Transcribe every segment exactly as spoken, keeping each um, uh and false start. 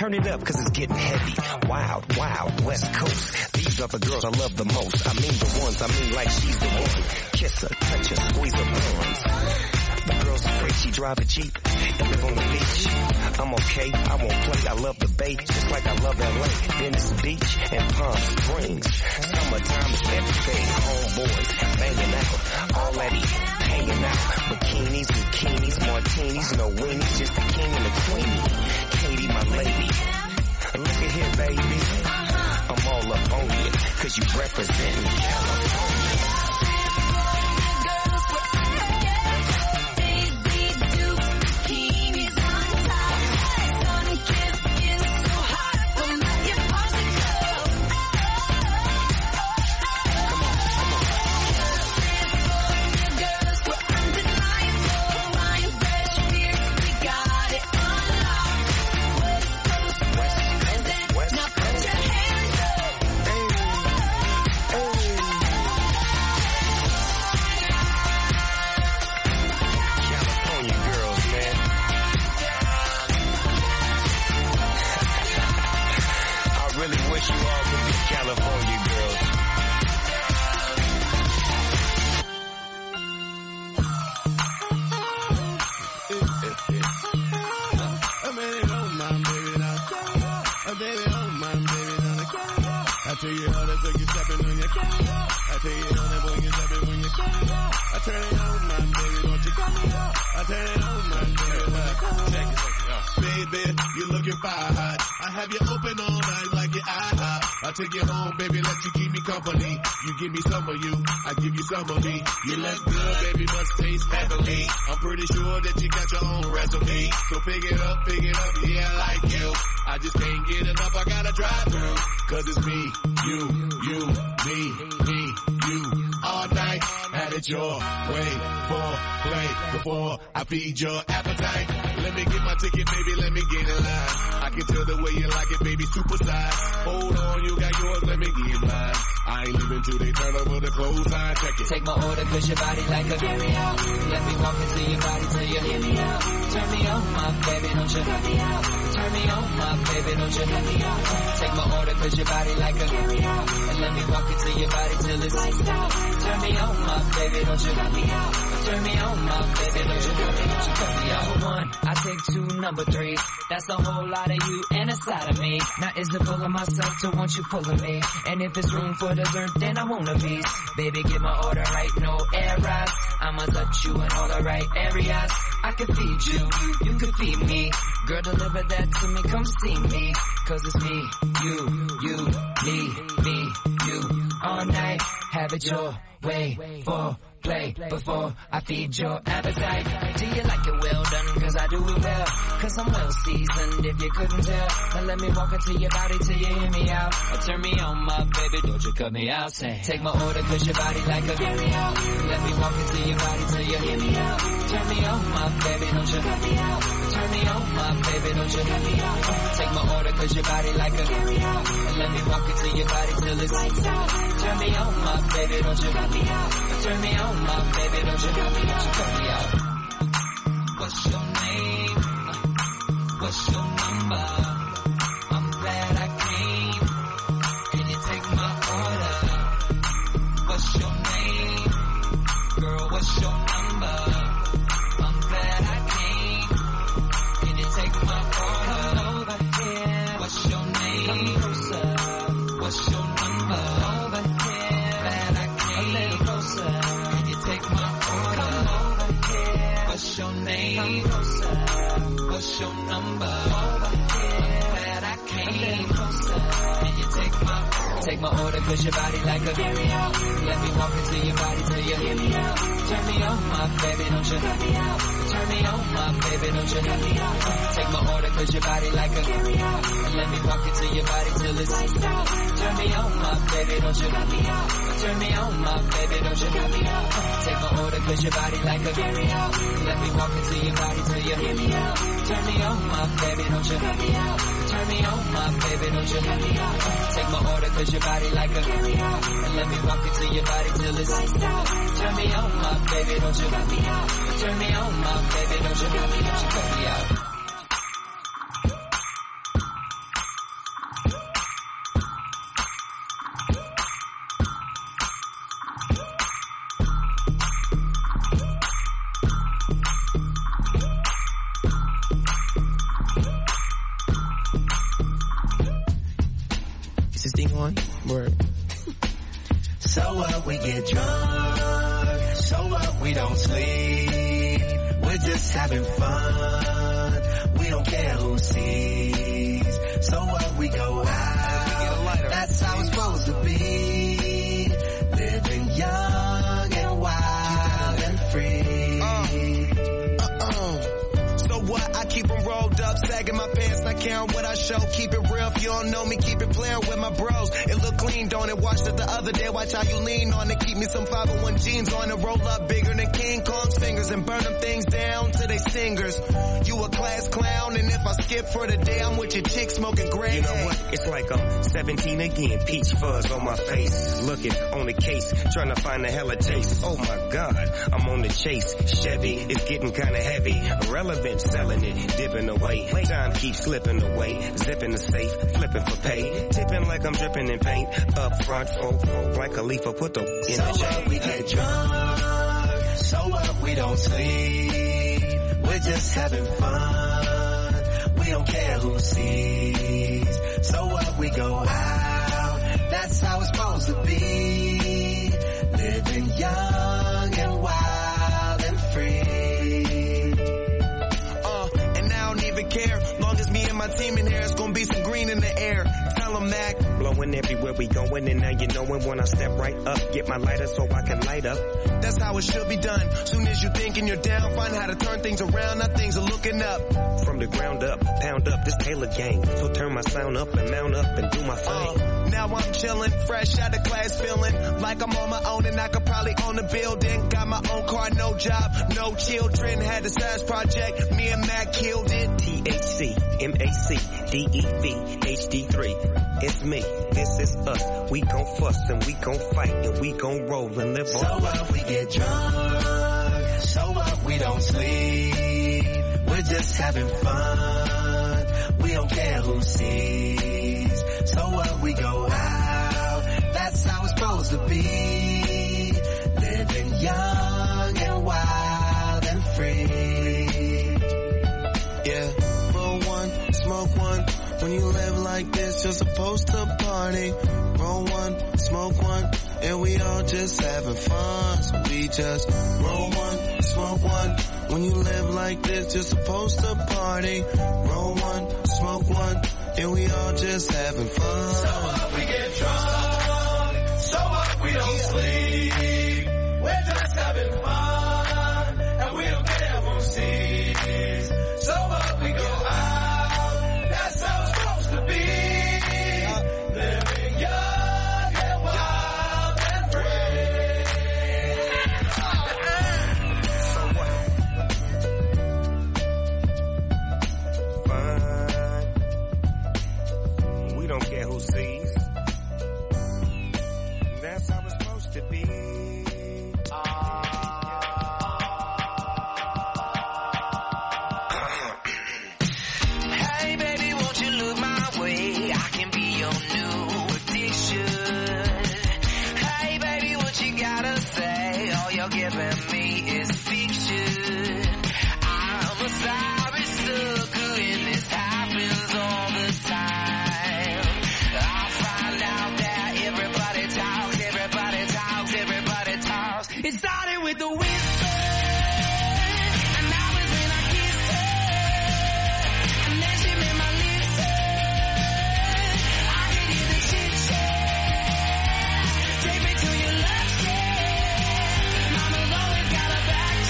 turn it up, cause it's getting heavy. Wild, wild, West Coast. These are the girls I love the most. I mean the ones, I mean like she's the one. Kiss her, touch her, squeeze her bones. The girl's afraid she drive a Jeep and live on the beach. I'm okay, I won't play, I love the bay, just like I love L A. Venice Beach and Palm Springs. Summertime is everything. Homeboys banging out, already hanging out. Bikinis, bikinis, martinis, no weenies, just the king and the queenie. Katie, my lady, look at here, baby. I'm all up on you, cause you representing California. Take you home, baby, let you keep me company. You give me some of you, I give you some of me. You look good, baby, must taste heavenly. I'm pretty sure that you got your own recipe. So pick it up, pick it up, yeah, I like you. I just can't get enough, I gotta drive through. Cause it's me, you, you, me, me, you. All night, had it your way, for play, before I feed your appetite. Let me get my ticket, baby, let me get in line. I can tell the way you like it, baby, super size. Hold on, you got yours, let me get mine. I ain't living till they turn over the clothesline, check it. Take my order, cause your body like a carry out. Let me walk into your body till you hear me out. Turn me on, my baby, don't you cut me out. Turn me on, my baby, don't you cut me out. Take my order, cause your body like a carry out. And let me walk into your body till it's lights out. Turn me on, my baby, don't you cut me out. Turn me on, my baby, don't you cut me, don't you cut me out. Number one, I take two, number three. That's a whole lot of you and a side of me. Now is the pull of myself to want you pulling me. And if it's room for dessert, then I want a piece. Baby, get my order right, no errors. I'ma touch you in all the right areas. I can feed you, you can feed me. Girl, deliver that to me, come see me. Cause it's me, you, you, me, me, you. All night, have it your way, for play, before I feed your appetite. Do you like it well done? Cause I do it well. Cause I'm well seasoned if you couldn't tell. Now let me walk into your body till you hear me out. Or turn me on, my baby, don't you cut me out. Say, take my order cause your body like a carry out. Let me walk into your body till you hear me out. Turn me on, my baby, don't you cut me out. Turn me on, my baby, don't you cut me out. Take my order cause your body like a carry out. And let me walk into your body till it's lights out. Turn me on, my baby, don't you cut me out. Turn me on, my baby, don't you cut me, don't you cut me out. What's your name? What's your number? I'm glad I came. Can you take my order? What's your name? Girl, what's your number? I'm glad I came. Can you take my order? Come over here. What's your name? Come closer. What's your number? Over here. Glad I came. A little closer. Can you take my order? Come over here. What's your name? Come closer. What's your number? Over here. Glad I came. A little closer. Can you take my order? Take my order cause your body like a carry out. Let me walk into your body till you hear me out. Turn me on, my baby, don't you cut me out. Turn me on, my baby, don't you cut me out. Take my order cause your body like a carry out. And let me walk into your body till it's lights out. Turn me on, my baby, don't you cut me out. Turn me on, my baby, don't you cut me out. Take my order cause your body like a carry out. Let me walk into your body till you hear me out. Turn me on, my baby, don't you cut me out. Turn me on, my baby, don't you cut me out. Take my order cause your body like a carry out. And let me walk into your body till it's lights out. Turn me on, my baby, don't you cut me out. Turn me on, my baby, don't you cut me, don't you cut me out. we get drunk. So what, we don't sleep. We're just having fun. We don't care who sees. So what, we go out. That's how it's supposed to be. Living young and wild and free. Uh, uh-uh. So what, I keep them rolled up, sagging my pants, not caring what I show. Keep it real, if you don't know me, keep it playing with my bros. It look clean, don't it? Watched it the other day, watch how you lean on it. Keep me some five oh one jeans on it, roll up bigger than King Kong's fingers and burn them things down to they singers. You a class clown, and if I skip for the day, I'm with your chick smoking gray. You know what? It's like I'm seventeen again, peach fuzz on my face. Looking on the case, trying to find a hella taste. Oh my God, I'm on the chase. Chevy, it's getting kinda heavy. Irrelevant, selling it, dipping away. Time keeps slipping away. Zipping the safe, flipping for pay. Tipping like I'm dripping in paint. Up front, folk, folk, like a leaf, put the in so the chain. So what, we get drunk. So what, we don't sleep. We're just having fun. We don't care who sees. So what, we go out. That's how it's supposed to be. Living young and wild and free. Uh, and I don't even care. Long as me and my team in here, it's gonna be some green in the air. Tell them, Mac. Blowing everywhere we going, and now you knowin' when I step right up. Get my lighter so I can light up. That's how it should be done. Soon as you thinking you're down, find how to turn things around. Now things are looking up. From the ground up, pound up this Taylor gang. So turn my sound up and mount up and do my thing. Uh, now I'm chillin', fresh out of class, feeling like I'm on my own and I could probably own a building. Got my own car, no job, no children. Had a size project, me and Mac killed it. T H C, M A C, D E V, H D three. It's me, this is us. We gon' fuss and we gon' fight and we gon' roll and live on. So what, we get drunk. So what, we don't sleep. We're just having fun. We don't care who sees. So what, we go out. That's how it's supposed to be. Living young and wild and free. Yeah, roll one, smoke one. When you live like this, you're supposed to party. Roll one, smoke one, and we all just having fun. So we just roll one, smoke one. When you live like this, you're supposed to party. Roll one, smoke one, and we all just having fun. So what, we get drunk. So what, we don't sleep. We're just having fun, and we don't care who sees. So what, we go out. That's how it's supposed to be. Living young and wild and free. So what? Fun. We don't care who sees. That's how it's supposed to be. Back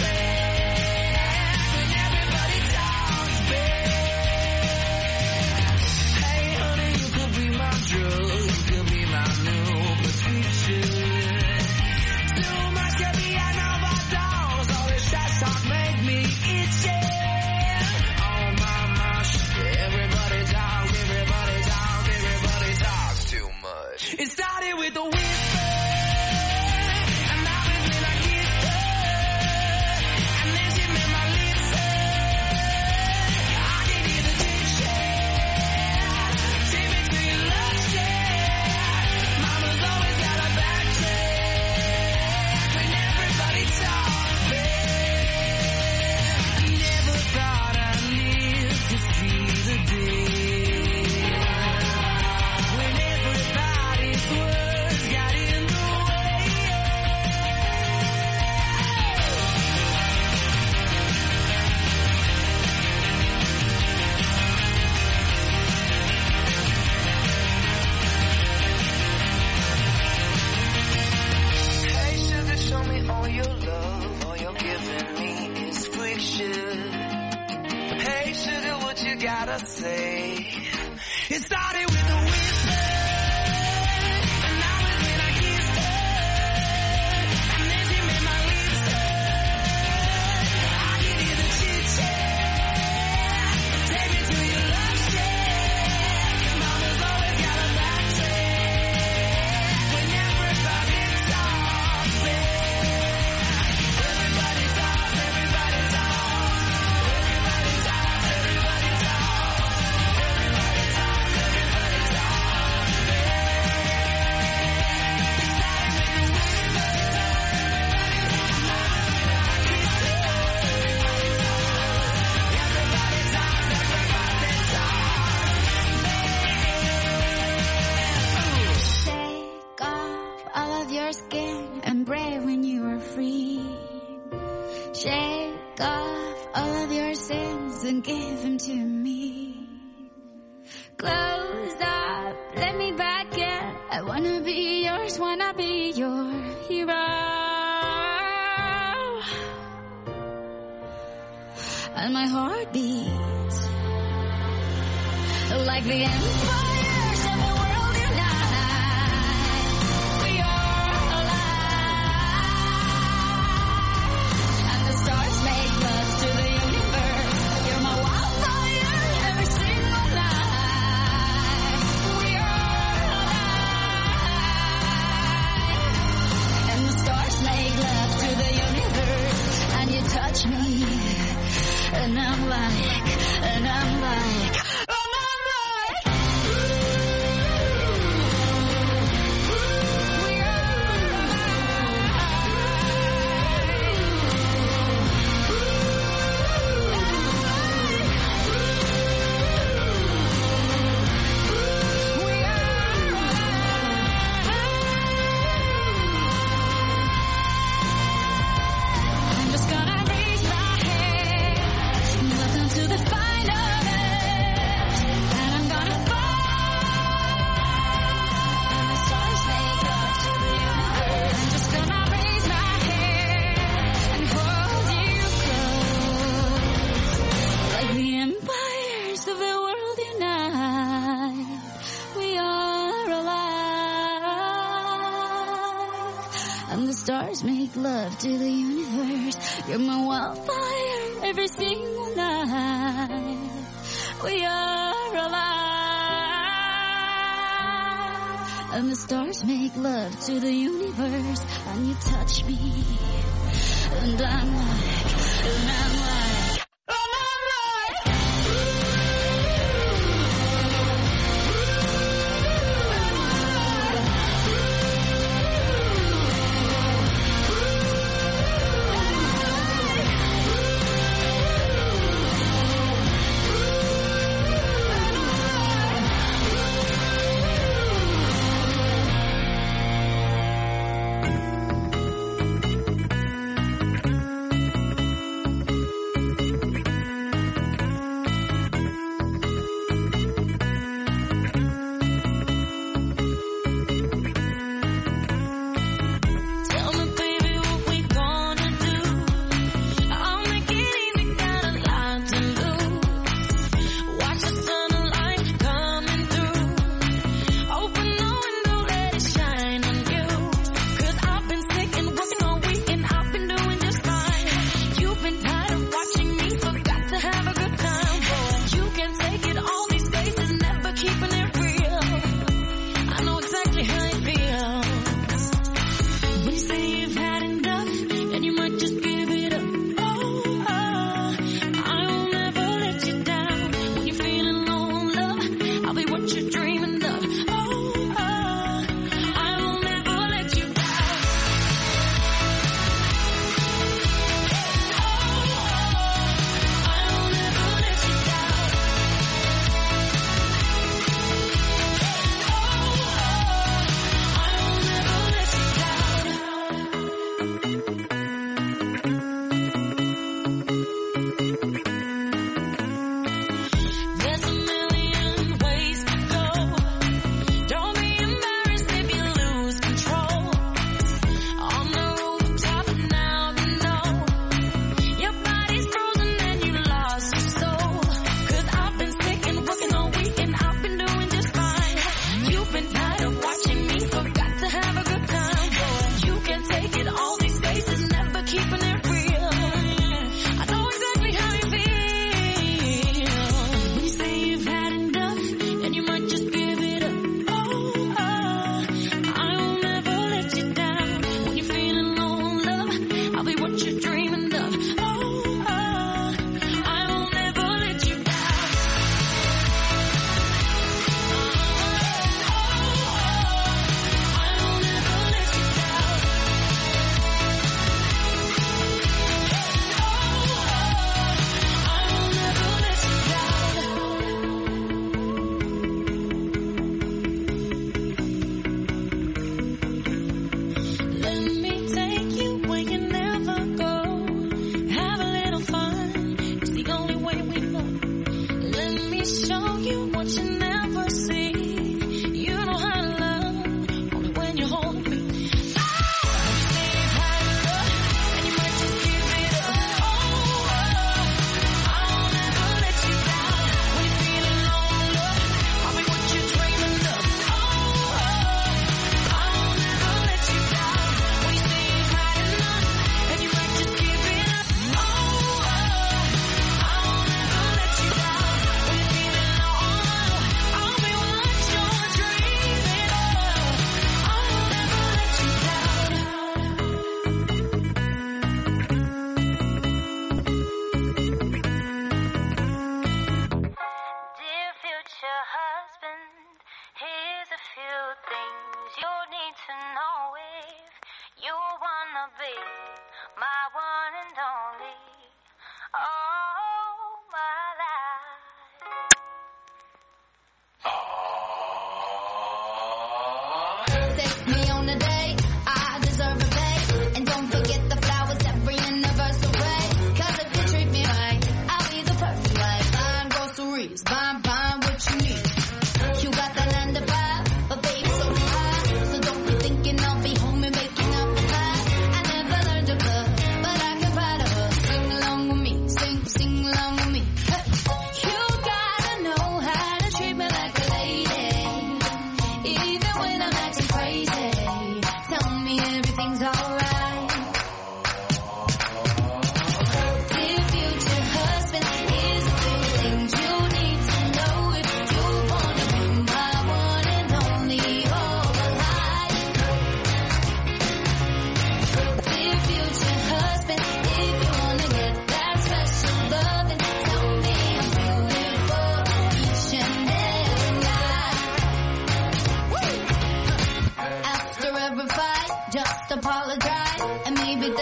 you gotta say. It started with a whisper, and now it's when I kissed her, and then she made my lips hurt. I could hear the chit-chat, take me to your love shack. Mama's always got a backtrack when everybody talks back. Everybody talks, everybody talks, everybody talks, everybody talks, everybody talks, everybody talks Take off all of your skin and brave when you are free. Shake off all of your sins and give them to me. Close up, let me back in. I wanna be yours, wanna be your hero. And my heart beats like the empires of the world unite. We are alive, and the stars make love to the universe. You're my wildfire every single night. We are alive, and the stars make love to the universe. And you touch me, and I'm like, and I'm like, and I'm like, we are I'm just gonna raise my head, look into the final left, and I'm gonna fall. The stars make love to the universe. I'm just gonna raise my head and hold you close, like the empires of the world unite. We are alive, and the stars make love to the universe. You're my wildfire every single night. We are alive, and the stars make love to the universe. And you touch me, and I'm like, and I'm like, and I'm like,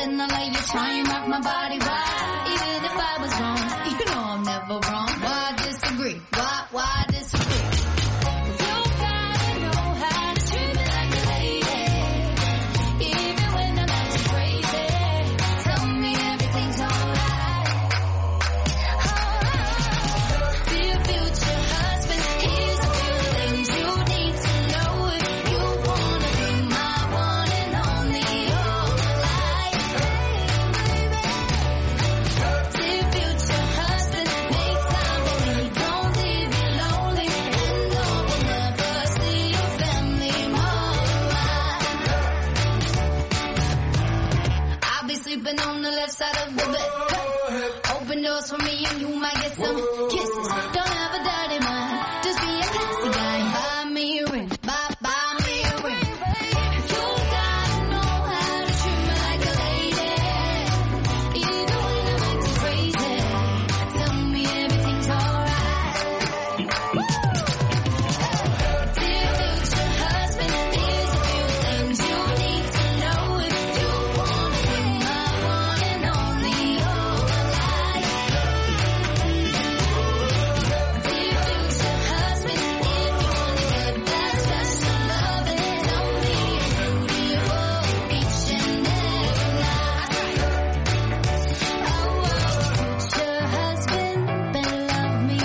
then I let you try and rock my body right. Even if I was wrong, you know I'm never wrong. Why disagree? Why, why disagree? You gotta know how to treat me like a lady. Even when I'm acting crazy, tell me everything's alright. Oh, dear future husband, here's a few things you need to know if you wanna be my one and only all life. Dear future husband, make time for me, don't leave me lonely, and no will never see your family more. I'll be sleeping on the left side of the bed. Open doors for me and you might get some kisses. Don't have a dirty mind, just be a classy guy. Buy me a ring, buy, buy me a ring. You gotta know how to treat me like a lady. Even when I'm acting crazy, tell me everything's alright. Dear future husband, here's a few things you need to know if you wanna be my one and only all life. Dear future husband, if you wanna get that special loving, tell me you're beautiful each and every night. Oh, future husband, better love me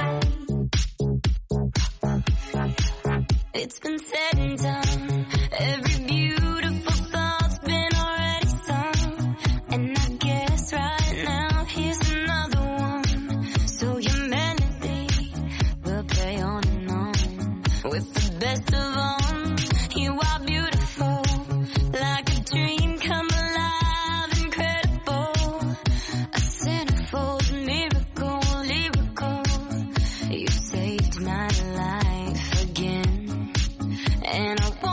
right. It's been said and done. Every beautiful thought's been already sung. And I guess right now here's another one. So your melody will play on and on. With the best of them, you are beautiful. Like a dream come alive, incredible. A centerfold miracle, lyrical. You saved my life again. And I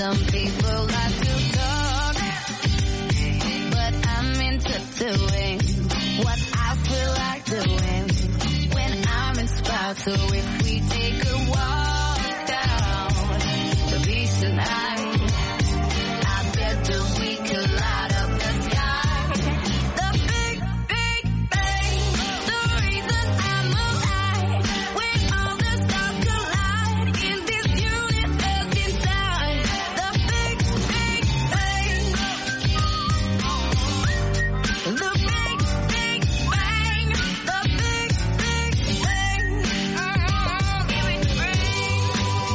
Some people like to talk, but I'm into doing what I feel like doing when I'm inspired. So if we take a walk down the beach tonight, I bet that we could light up the sky. The big, big bang, the reason I'm alive. When all the stars collide in this universe inside. The big, big bang. The big, big bang. The big, big bang. Oh, give it free.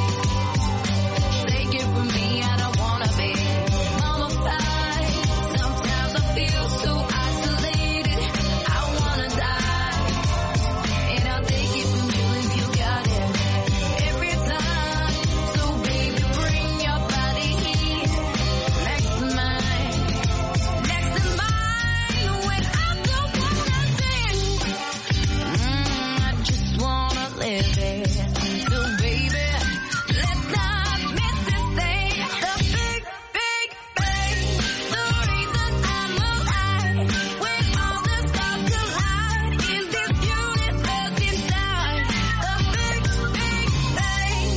Take it from me, I don't wanna be mummified. Sometimes I feel so isolated, I wanna die. And I'll take it from you if you got it every time. So baby, bring your body here next to mine, next to mine. When I don't wanna sing, mm, I just wanna live it. So baby, let's not miss this thing. The big, big bang, the reason I'm alive. When all the stars collide in this universe inside. The big, big bang.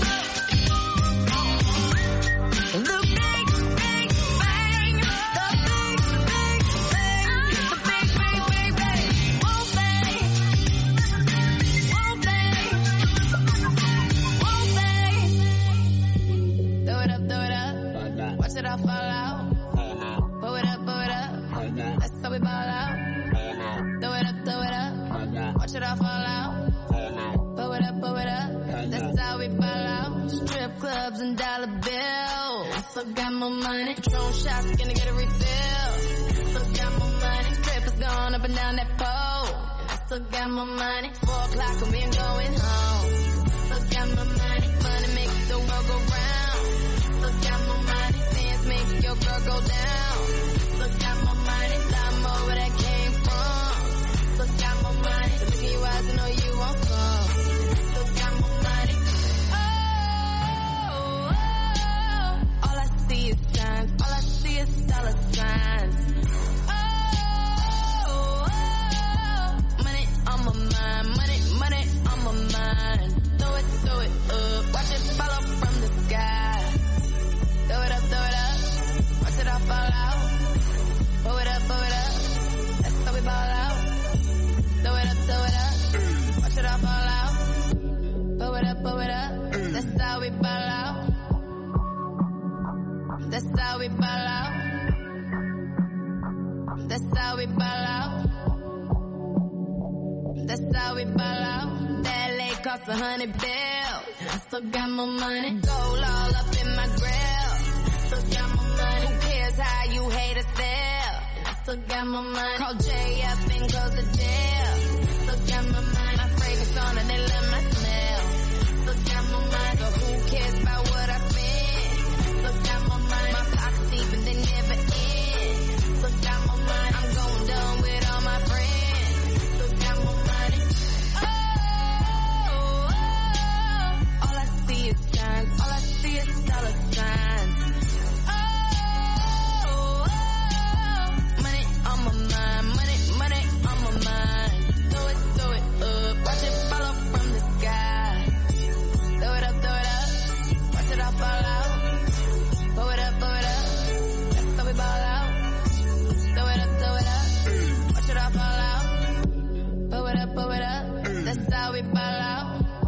The big, big bang. The big, big bang. The big, big, big bang. Won't bang. Won't bang. Won't bang. Throw it up, throw it up. Watch it all fall out. Blow it up, blow it up. That's how we ball out. Throw it up, throw it up. Watch it all fall out. Blow it up, blow it up. That's how we ball out. Strip clubs and dollar bills. Still got more money. Patron shots, gonna get a refill. Still got more money. Strippers going up and down that pole. I still got more money. Four o'clock and we ain't going home. Still got more money. Money makes the world go round. Still got more money. Dance makes your girl go down. Still got more money. Lot more where that came from. Still got more money. So look in your eyes and know you won't come. Still got more money. Oh, oh, oh. All I see is signs. All I see is dollar signs. Oh, oh, oh. Money on my mind. Money, money on my mind. Throw it, throw it up. Watch it fall up from the sky. Throw it up, throw it up. Watch it all fall out. Blow it up, blow it up. That's how we ball out. Throw it up, throw it up. Watch it all fall out. Blow it up, blow it up. That's how we ball out. That's how we ball out. That's how we ball out. That's how we ball out. That lake cost a hundred bills. I still got more money. Gold all up in my grill. Still got more money. Who cares how you hate us there? I still got more money. Call Jay up and close the deal. Still got more money. My fragrance on and they love my smell. Still got more money. So who cares about what I spend? Still got more money. My pockets deep and they never end. Still got more money. I'm going dumb with all my friends. Still got more money. Oh, oh, oh. All I see is signs. All I see is dollar signs. Oh, oh, oh. Money on my mind. Money, money on my mind. Throw it, throw it up. Watch it fall off from the sky. Throw it up, throw it up. Watch it all fall out. Blow it up, blow it up. That's how we ball out. Throw it up, throw it up. Watch it all fall out. Blow it up, blow it up. That's how we ball out.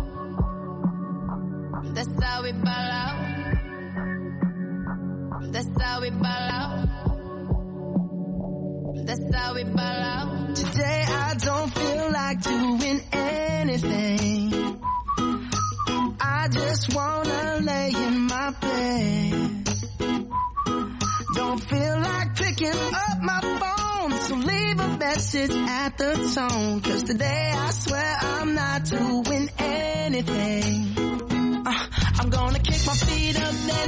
That's how we ball out. That's how we ball out. That's how we ball out. Today I don't feel like doing anything. I just wanna lay in my bed. Don't feel like picking up my phone, so leave a message at the tone. 'Cause today I swear I'm not doing anything. uh, I'm gonna kick my feet up then